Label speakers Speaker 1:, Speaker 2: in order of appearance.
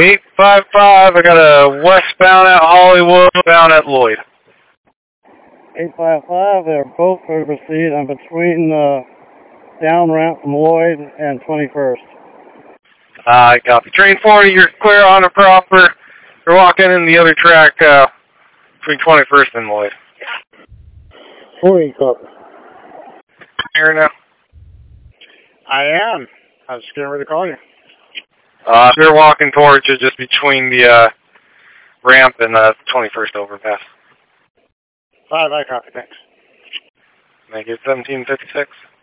Speaker 1: 855, I got a westbound at Hollywood, bound at Lloyd.
Speaker 2: 855, they're both for proceed. I'm between the down ramp from Lloyd and 21st.
Speaker 1: I copy. Train 40, you're clear on the proper. You're walking in the other track between 21st and Lloyd.
Speaker 2: 40, copy.
Speaker 1: Here now?
Speaker 2: I am. I was getting ready to call you.
Speaker 1: They're walking towards you just between the ramp and the 21st overpass.
Speaker 2: 5, I copy, thanks.
Speaker 1: Make it 1756.